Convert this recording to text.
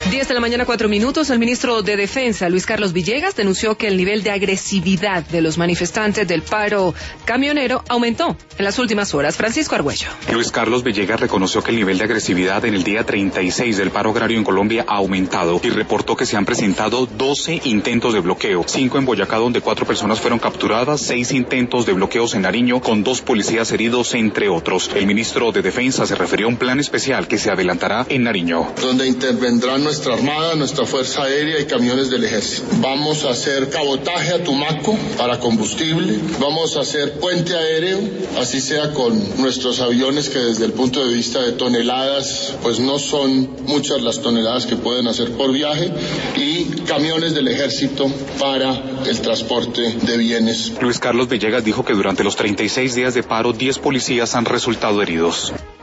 10 de la mañana, 4 minutos. El ministro de Defensa, Luis Carlos Villegas, denunció que el nivel de agresividad de los manifestantes del paro camionero aumentó en las últimas horas. Francisco Argüello. Luis Carlos Villegas reconoció que el nivel de agresividad en el día 36 del paro agrario en Colombia ha aumentado y reportó que se han presentado 12 intentos de bloqueo, 5 en Boyacá donde 4 personas fueron capturadas, 6 intentos de bloqueos en Nariño con 2 policías heridos, entre otros. El ministro de Defensa se refirió a un plan especial que se adelantará en Nariño, donde intervendrán nuestra Armada, nuestra Fuerza Aérea y camiones del Ejército. Vamos a hacer cabotaje a Tumaco para combustible, vamos a hacer puente aéreo, así sea con nuestros aviones que desde el punto de vista de toneladas, pues no son muchas las toneladas que pueden hacer por viaje, y camiones del Ejército para el transporte de bienes. Luis Carlos Villegas dijo que durante los 36 días de paro 10 policías han resultado heridos.